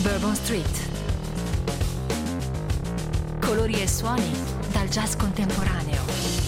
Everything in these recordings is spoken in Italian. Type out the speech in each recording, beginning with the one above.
Bourbon Street. Colori e suoni dal jazz contemporaneo.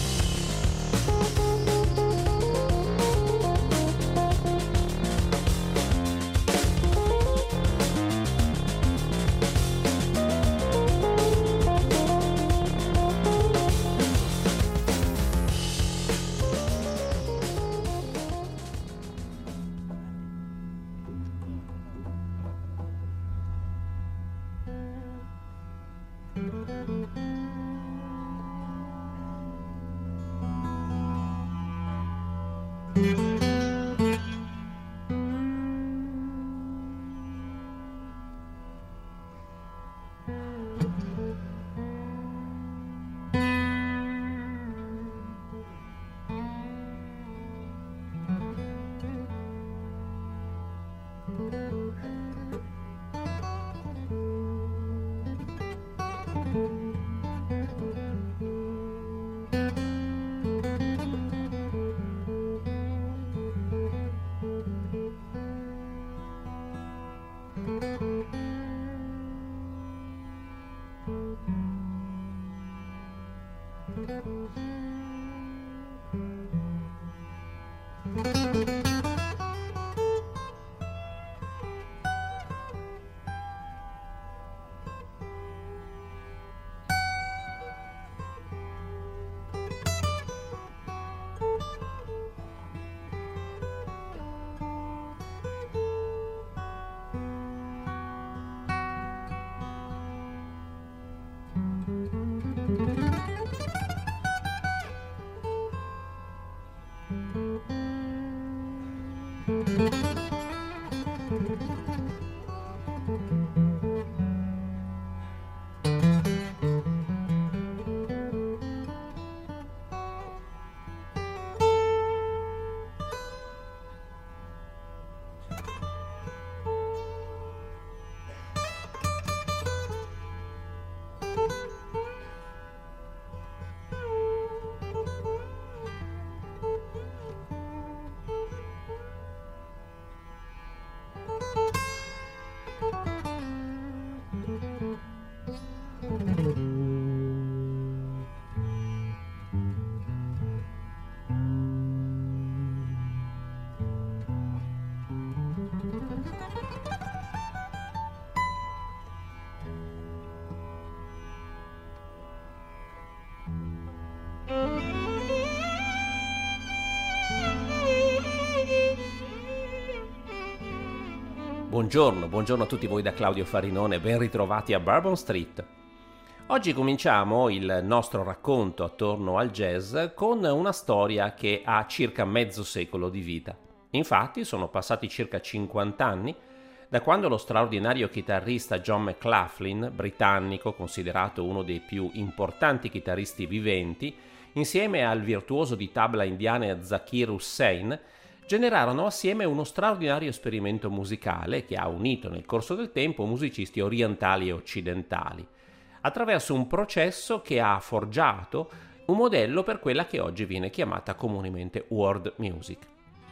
Buongiorno a tutti voi da Claudio Farinone, ben ritrovati a Bourbon Street. Oggi cominciamo il nostro racconto attorno al jazz con una storia che ha circa mezzo secolo di vita. Infatti sono passati circa 50 anni da quando lo straordinario chitarrista John McLaughlin, britannico, considerato uno dei più importanti chitarristi viventi, insieme al virtuoso di tabla indiana Zakir Hussain, generarono assieme uno straordinario esperimento musicale che ha unito nel corso del tempo musicisti orientali e occidentali, attraverso un processo che ha forgiato un modello per quella che oggi viene chiamata comunemente world music.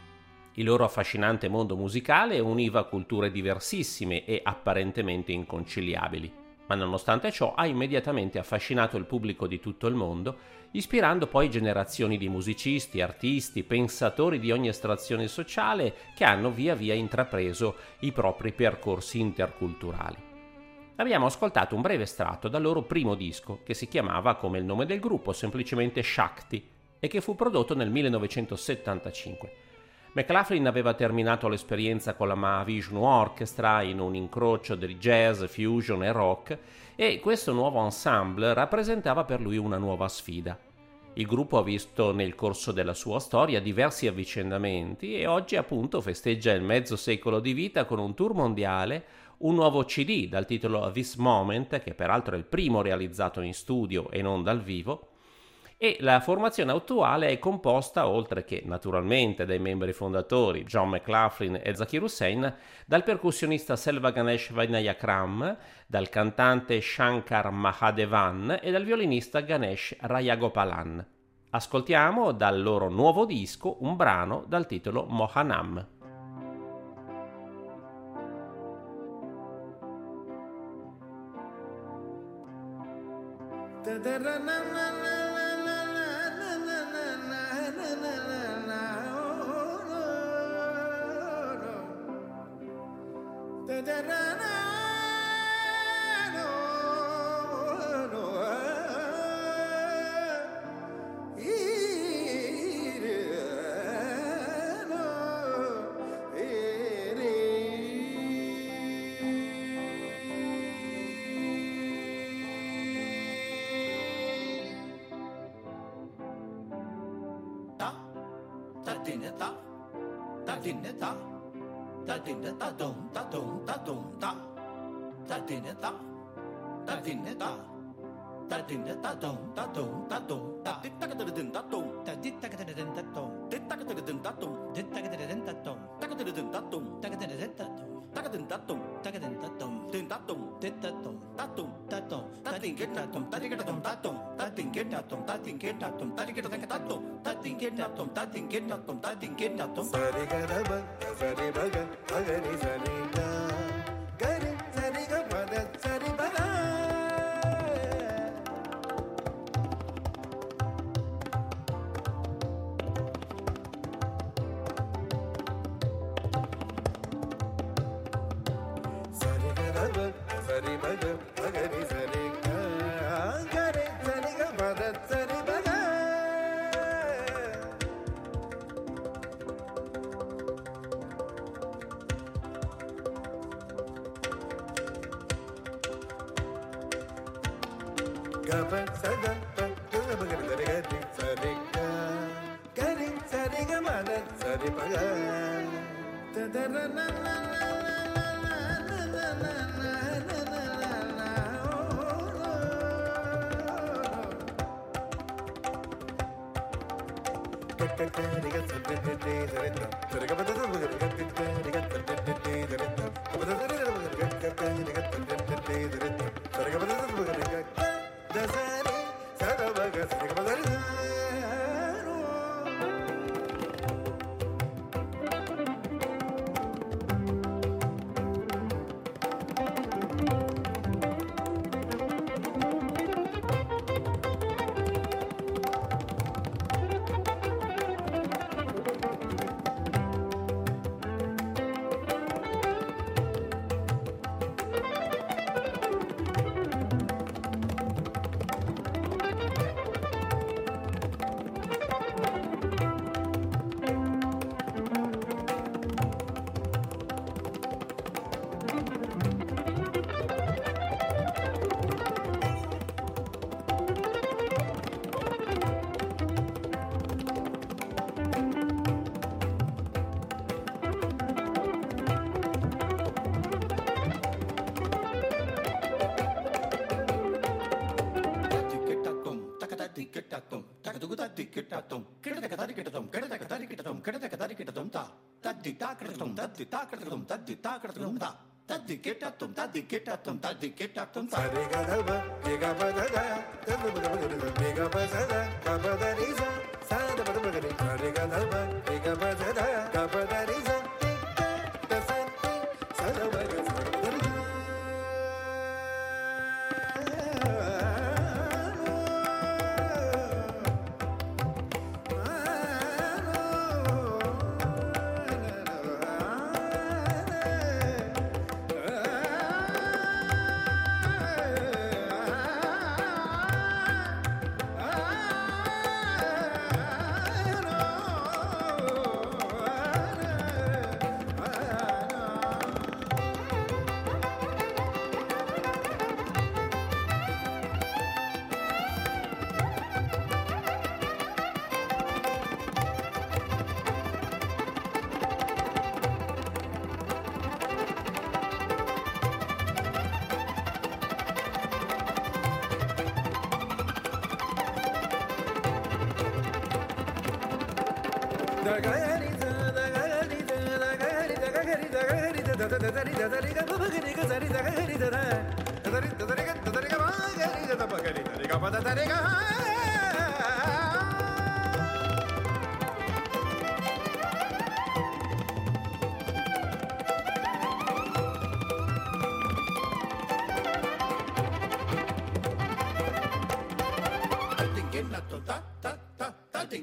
Il loro affascinante mondo musicale univa culture diversissime e apparentemente inconciliabili, ma nonostante ciò ha immediatamente affascinato il pubblico di tutto il mondo, ispirando poi generazioni di musicisti, artisti, pensatori di ogni estrazione sociale che hanno via via intrapreso i propri percorsi interculturali. Abbiamo ascoltato un breve estratto dal loro primo disco, che si chiamava come il nome del gruppo, semplicemente Shakti, e che fu prodotto nel 1975. McLaughlin aveva terminato l'esperienza con la Mahavishnu Orchestra in un incrocio di jazz, fusion e rock, e questo nuovo ensemble rappresentava per lui una nuova sfida. Il gruppo ha visto nel corso della sua storia diversi avvicendamenti e oggi appunto festeggia il mezzo secolo di vita con un tour mondiale, un nuovo CD dal titolo This Moment, che peraltro è il primo realizzato in studio e non dal vivo, e la formazione attuale è composta, oltre che naturalmente dai membri fondatori John McLaughlin e Zakir Hussain, dal percussionista Selva Ganesh Vinayakram, dal cantante Shankar Mahadevan e dal violinista Ganesh Rajagopalan. Ascoltiamo dal loro nuovo disco un brano dal titolo Mohanam.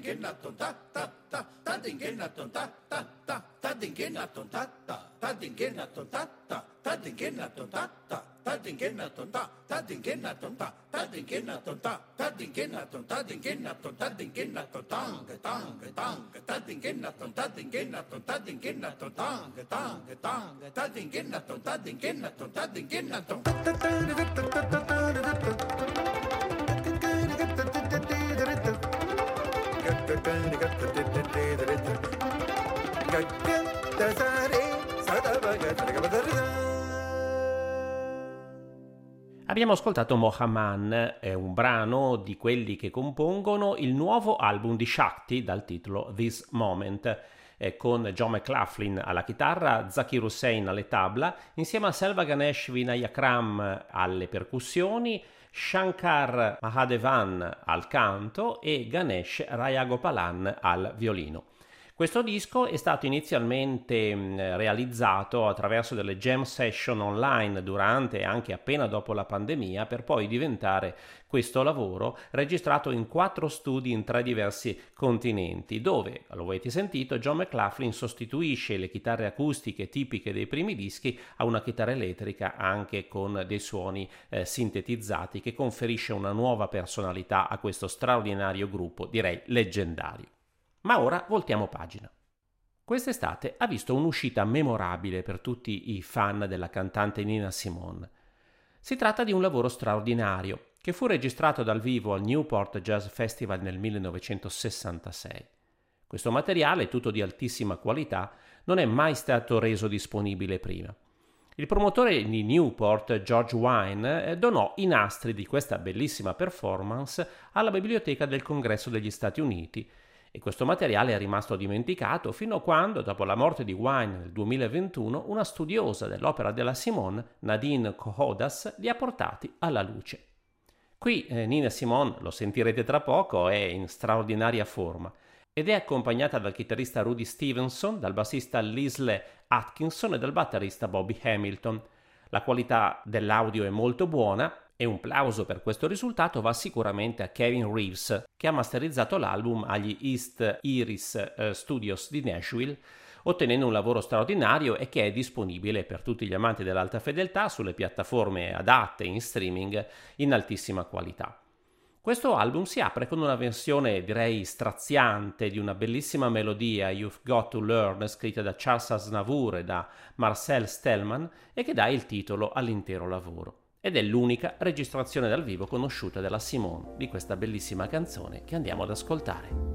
Abbiamo ascoltato Mohaman, è un brano di quelli che compongono il nuovo album di Shakti dal titolo This Moment, con John McLaughlin alla chitarra, Zakir Hussain alle tabla, insieme a Selva Ganesh Vinayakram alle percussioni, Shankar Mahadevan al canto e Ganesh Rajagopalan al violino. Questo disco è stato inizialmente realizzato attraverso delle jam session online durante e anche appena dopo la pandemia, per poi diventare questo lavoro registrato in 4 studi in 3 diversi continenti, dove, lo avete sentito, John McLaughlin sostituisce le chitarre acustiche tipiche dei primi dischi a una chitarra elettrica anche con dei suoni sintetizzati, che conferisce una nuova personalità a questo straordinario gruppo, direi leggendario. Ma ora voltiamo pagina. Quest'estate ha visto un'uscita memorabile per tutti i fan della cantante Nina Simone. Si tratta di un lavoro straordinario che fu registrato dal vivo al Newport Jazz Festival nel 1966. Questo materiale, tutto di altissima qualità, non è mai stato reso disponibile prima. Il promotore di Newport, George Wine, donò i nastri di questa bellissima performance alla Biblioteca del Congresso degli Stati Uniti, e questo materiale è rimasto dimenticato fino a quando, dopo la morte di Wine nel 2021, una studiosa dell'opera della Simone, Nadine Kohodas, li ha portati alla luce. Qui Nina Simone, lo sentirete tra poco, è in straordinaria forma ed è accompagnata dal chitarrista Rudy Stevenson, dal bassista Leslie Atkinson e dal batterista Bobby Hamilton. La qualità dell'audio è molto buona e un plauso per questo risultato va sicuramente a Kevin Reeves, che ha masterizzato l'album agli East Iris Studios di Nashville, ottenendo un lavoro straordinario e che è disponibile per tutti gli amanti dell'alta fedeltà sulle piattaforme adatte in streaming in altissima qualità. Questo album si apre con una versione, direi, straziante di una bellissima melodia, You've Got to Learn, scritta da Charles Aznavour e da Marcel Stellman, e che dà il titolo all'intero lavoro. Ed è l'unica registrazione dal vivo conosciuta della Simone di questa bellissima canzone che andiamo ad ascoltare.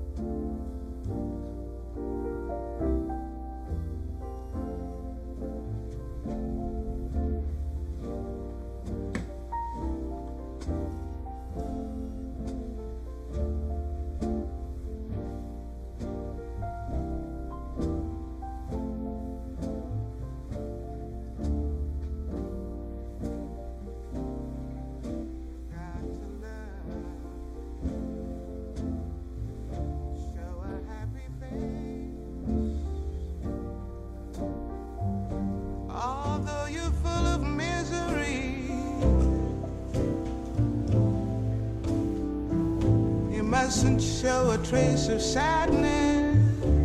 Mustn't show a trace of sadness,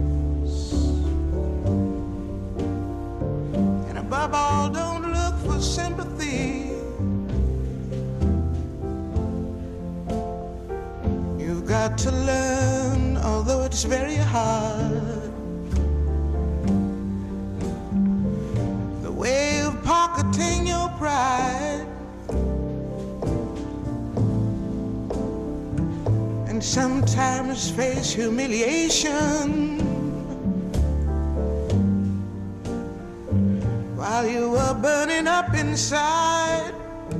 and above all, don't look for sympathy. You've got to learn, although it's very hard, the way of pocketing your pride. Sometimes face humiliation while you were burning up inside.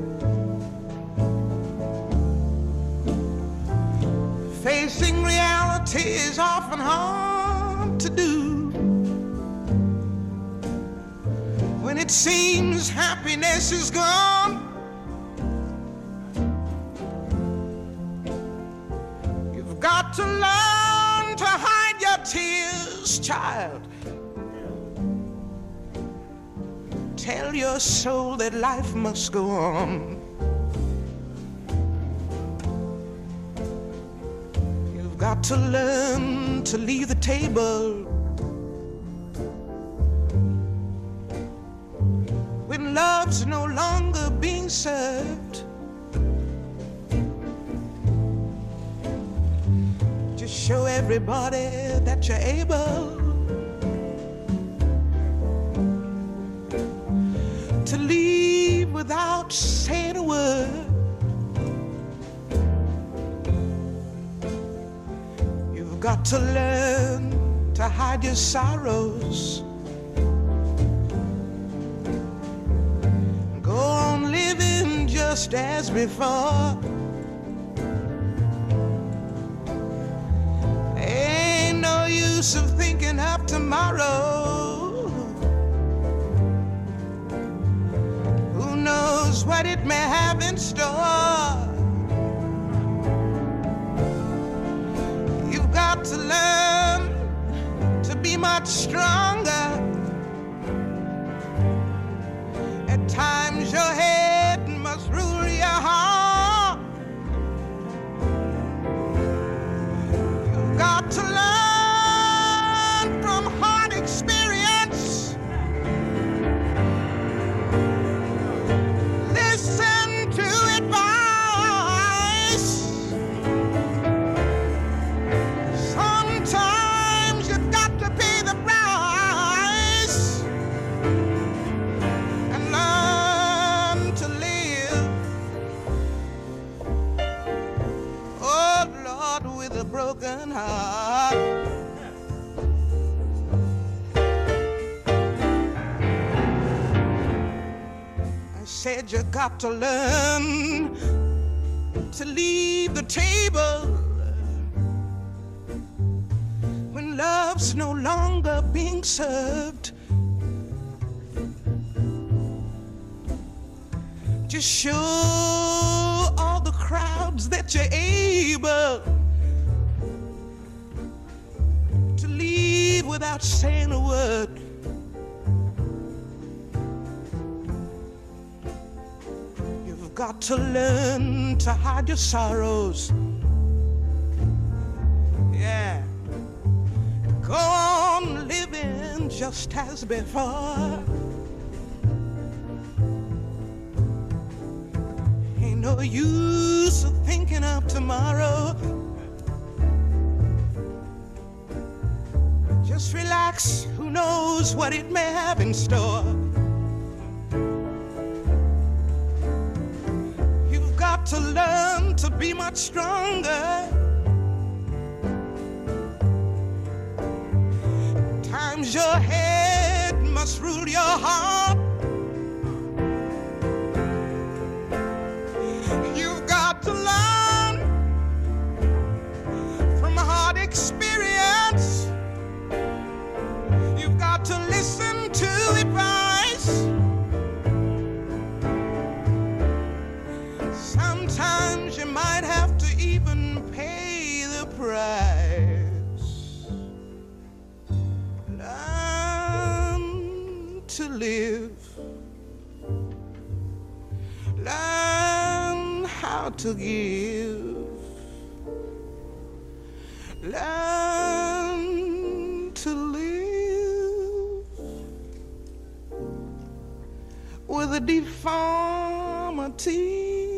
Facing reality is often hard to do when it seems happiness is gone. Got to learn to hide your tears, child. Tell your soul that life must go on. You've got got to learn to leave the table when love's no longer being served. Just show everybody that you're able to leave without saying a word. You've got to learn to hide your sorrows. Go on living just as before. Ain't no use of thinking of tomorrow. Who knows what it may have in store? You've got to learn to be much stronger. At times your head must rule your heart. You've got to learn from hard experience. Listen to advice. Sometimes you've got to pay the price and learn to live. Oh Lord, with a broken heart. I said you got to learn to leave the table when love's no longer being served. Just show all the crowds that you're able to leave without saying a word. You've got to learn to hide your sorrows. Yeah. Go on living just as before. Ain't no use of thinking of tomorrow. Just relax, who knows what it may have in store. You've got to learn to be much stronger. Times your head must rule your heart. You've got to learn from a hard experience. You've got to listen to advice. Sometimes you might have to even pay the price. Learn to live. Learn how to give. Learn to live with a deformity.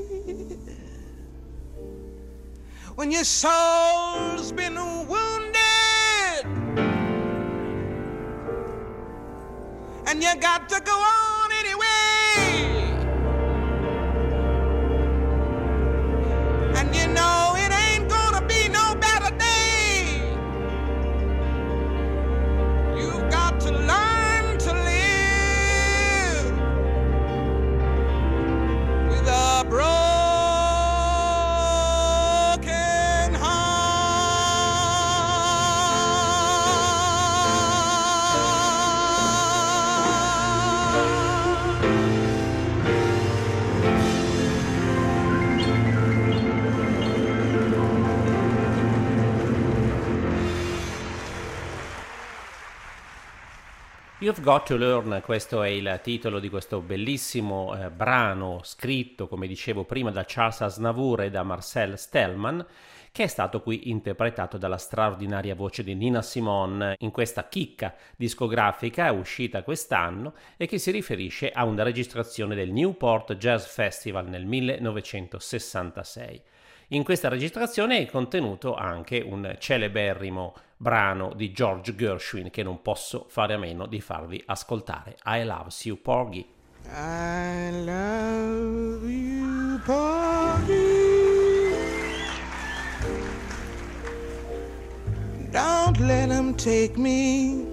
When your soul's been wounded and you got to go on anyway. And you know it ain't gonna be no better day. You've got to learn to live with a broken heart. You've Got to Learn, questo è il titolo di questo bellissimo brano scritto, come dicevo prima, da Charles Aznavour e da Marcel Stellman, che è stato qui interpretato dalla straordinaria voce di Nina Simone in questa chicca discografica uscita quest'anno e che si riferisce a una registrazione del Newport Jazz Festival nel 1966. In questa registrazione è contenuto anche un celeberrimo brano di George Gershwin che non posso fare a meno di farvi ascoltare. I Love You Porgy. I love you, Porgy. Don't let him take me.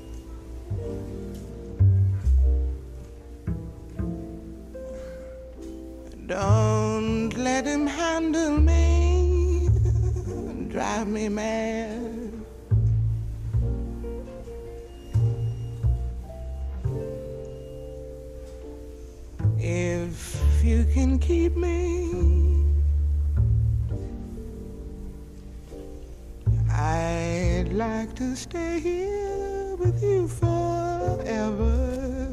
Don't let him handle me, drive me mad. If you can keep me, I'd like to stay here with you forever.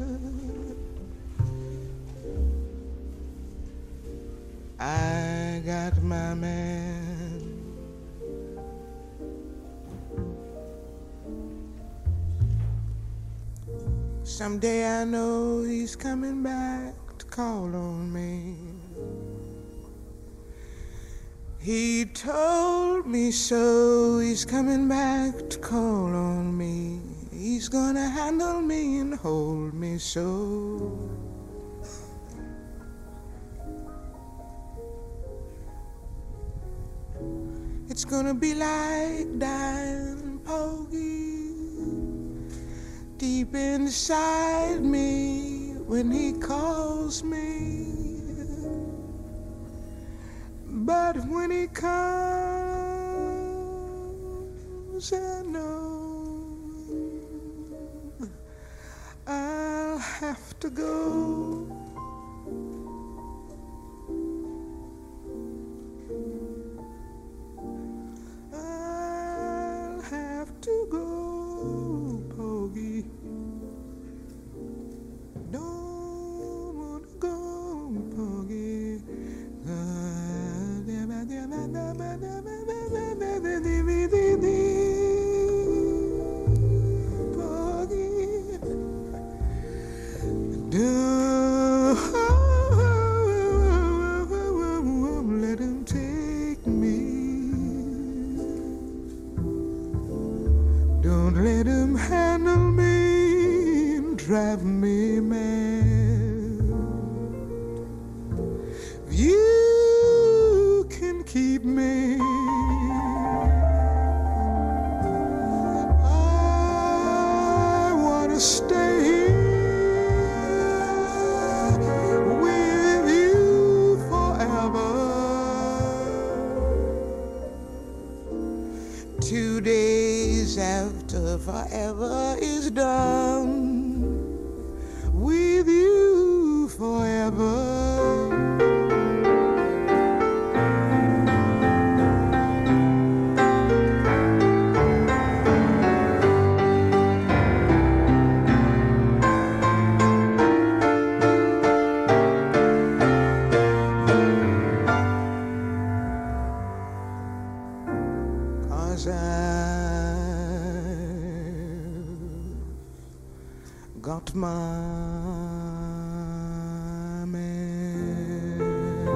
I got my man. Someday I know he's coming back to call on me. He told me so, he's coming back to call on me. He's gonna handle me and hold me so. It's gonna be like dying, Porgy, deep inside me when he calls me. But when he comes, I know I'll have to go. I'll have to go, Porgy. Don't wanna go, Porgy. Don't let him take me. Don't let him handle me and drive me mad. You can keep me. I wanna stay here with you forever. 2 days after forever is done, with you forever. Got my man.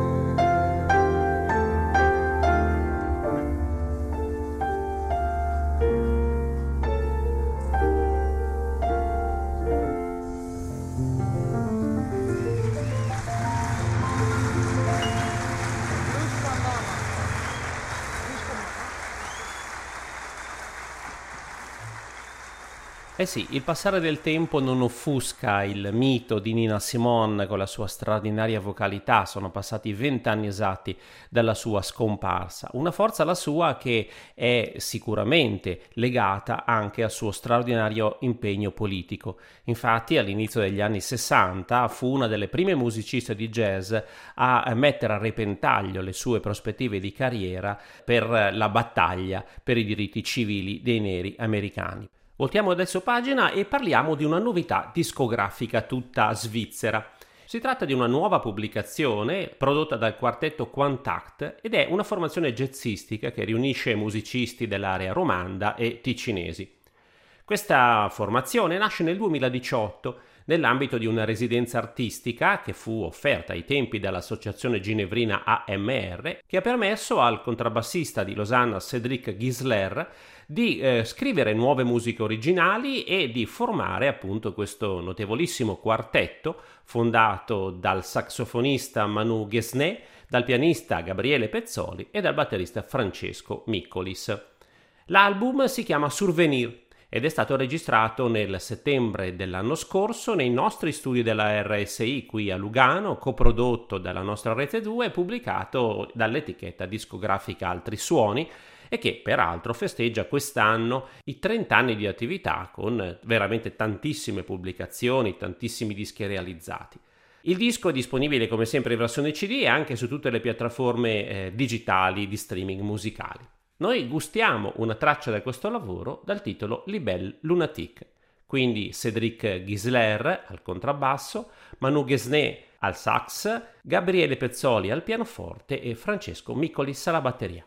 Eh sì, il passare del tempo non offusca il mito di Nina Simone con la sua straordinaria vocalità. Sono passati 20 anni esatti dalla sua scomparsa. Una forza la sua che è sicuramente legata anche al suo straordinario impegno politico. Infatti all'inizio degli anni 60 fu una delle prime musiciste di jazz a mettere a repentaglio le sue prospettive di carriera per la battaglia per i diritti civili dei neri americani. Voltiamo adesso pagina e parliamo di una novità discografica tutta svizzera. Si tratta di una nuova pubblicazione prodotta dal quartetto Quantact ed è una formazione jazzistica che riunisce musicisti dell'area romanda e ticinesi. Questa formazione nasce nel 2018 nell'ambito di una residenza artistica che fu offerta ai tempi dall'associazione ginevrina AMR, che ha permesso al contrabbassista di Losanna Cédric Gisler di scrivere nuove musiche originali e di formare appunto questo notevolissimo quartetto fondato dal saxofonista Manu Guesnet, dal pianista Gabriele Pezzoli e dal batterista Francesco Miccolis. L'album si chiama Souvenir ed è stato registrato nel settembre dell'anno scorso nei nostri studi della RSI qui a Lugano, coprodotto dalla nostra Rete 2 e pubblicato dall'etichetta discografica Altri Suoni, e che peraltro festeggia quest'anno i 30 anni di attività con veramente tantissime pubblicazioni, tantissimi dischi realizzati. Il disco è disponibile come sempre in versione CD e anche su tutte le piattaforme digitali di streaming musicali. Noi gustiamo una traccia da questo lavoro dal titolo Libelle Lunatique. Quindi Cédric Gisler al contrabbasso, Manu Guesnet al sax, Gabriele Pezzoli al pianoforte e Francesco Miccolis alla batteria.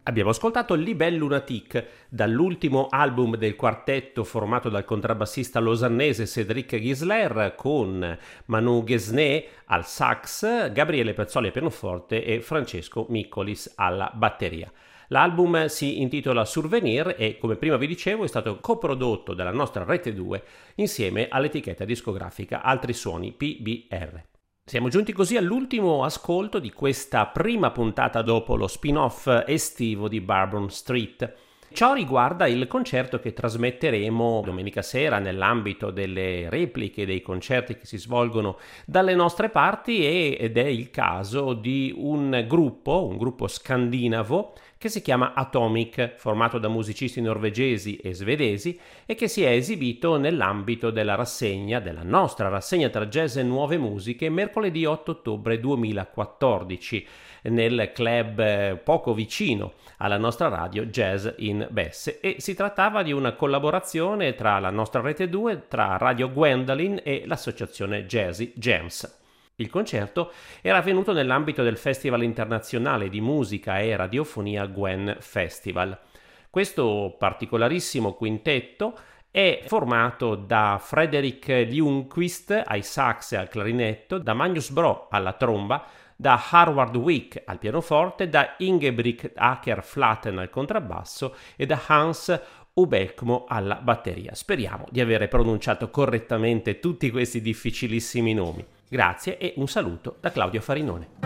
Abbiamo ascoltato Libelle Lunatique, dall'ultimo album del quartetto formato dal contrabbassista losannese Cédric Gisler, con Manu Guesné al sax, Gabriele Pezzoli al pianoforte e Francesco Miccolis alla batteria. L'album si intitola Souvenir e, come prima vi dicevo, è stato coprodotto dalla nostra Rete 2 insieme all'etichetta discografica Altri Suoni PBR. Siamo giunti così all'ultimo ascolto di questa prima puntata dopo lo spin-off estivo di Bourbon Street. Ciò riguarda il concerto che trasmetteremo domenica sera nell'ambito delle repliche dei concerti che si svolgono dalle nostre parti ed è il caso di un gruppo scandinavo che si chiama Atomic, formato da musicisti norvegesi e svedesi e che si è esibito nell'ambito della nostra rassegna tra jazz e nuove musiche, mercoledì 8 ottobre 2014 nel club poco vicino alla nostra radio Jazz in Besse, e si trattava di una collaborazione tra la nostra Rete 2, tra Radio Gwendolyn e l'associazione Jazzy Jams. Il concerto era avvenuto nell'ambito del Festival internazionale di musica e radiofonia Gwen Festival. Questo particolarissimo quintetto è formato da Frederick Ljungqvist ai sax e al clarinetto, da Magnus Bro alla tromba, da Harvard Wick al pianoforte, da Ingebrigt Aker-Flaten al contrabbasso e da Hans Ubekmo alla batteria. Speriamo di avere pronunciato correttamente tutti questi difficilissimi nomi. Grazie e un saluto da Claudio Farinone.